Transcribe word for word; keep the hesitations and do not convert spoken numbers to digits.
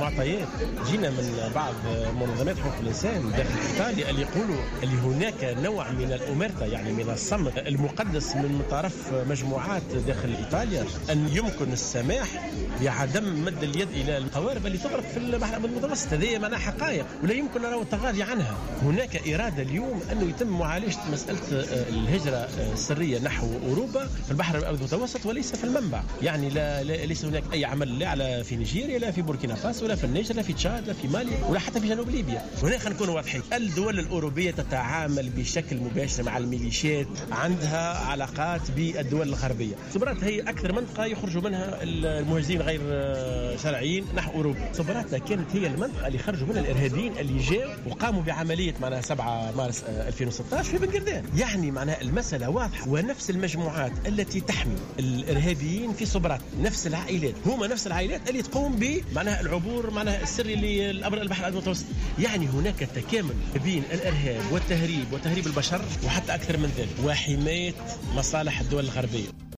معطيات جينا من بعض منظمات حقوق الإنسان داخل إيطاليا اللي يقولوا اللي هناك نوع من الأمرتة، يعني من الصمت المقدس من طرف مجموعات داخل إيطاليا أن يمكن السماح بعدم مد اليد إلى القوارب اللي تغرق في البحر المتوسط. هذه معناها حقائق ولا يمكن نرى التغاضي عنها. هناك إرادة اليوم أنه يتم معالجة مسألة الهجرة السرية نحو أوروبا في البحر المتوسط وليس في المنبع. يعني لا, لا ليس هناك أي عمل لا على في نيجيريا لا في بوركينا فاسو ولا في النيجر لا في تشاد لا في مالي ولا حتى في جنوب ليبيا. هنا خلينا نكون واضحين، الدول الأوروبية تتعامل بشكل مباشر مع الميليشيات، عندها علاقات بالدول الغربية. صبرات هي أكثر منطقة يخرجوا منها المهاجرين غير شرعيين نحو أوروبا. صبراتنا كانت هي المنطقة اللي خرجوا منها الإرهابيين اللي جاءوا وقاموا بعملية معناها سبعة مارس ألفين وستة عشر في بنقردان. يعني معناها المسألة واضحة، ونفس المجموعات التي تحمي الإرهابيين في صبرات نفس العائلات هما نفس العائلات اللي تقوم بمعناها العبور معناها السري للبحر المتوسط. يعني هناك تكامل بين الإرهاب والتهريب وتهريب البشر وحتى أكثر من ذلك وحماية مصالح الدول الغربية.